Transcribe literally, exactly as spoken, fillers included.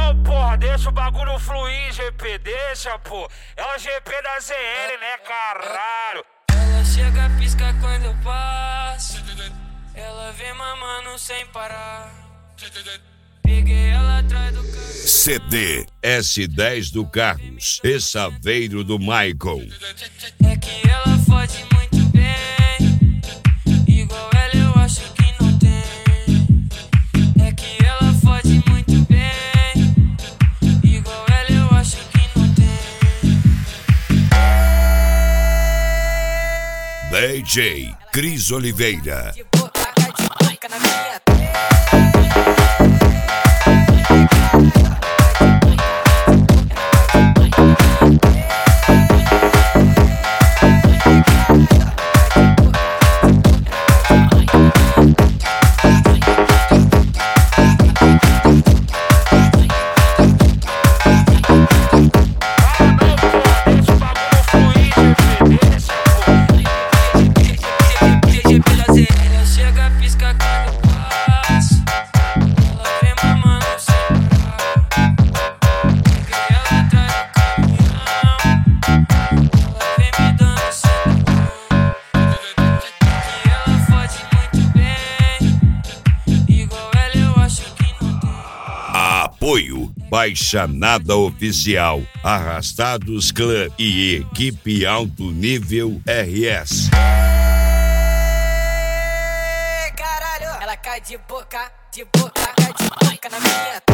não, porra, deixa o bagulho fluir, G P, deixa, pô. É o G P da Z L, né, caralho? Ela chega, pisca quando eu passo. Ela vem mamando sem parar. Peguei ela atrás do carro. C D S dez do Carlos e Saveiro do Michael. É que ela fode muito bem. Igual ela eu acho que não tem. É que ela fode muito bem. Igual ela eu acho que não tem. D J Cris Oliveira. De boca, de boca na minha. Ela chega, pisca quando eu passo. Ela vem mamando sem parar. Peguei ela atrás do caminhão. Ela vem me dando sem parar. Que ela fode muito bem. Igual ela eu acho que não tem. Apoio Baixanada Oficial, Arrastados Clã e Equipe Alto Nível R S. Caralho, ela cai de boca, de boca, cai de boca na minha.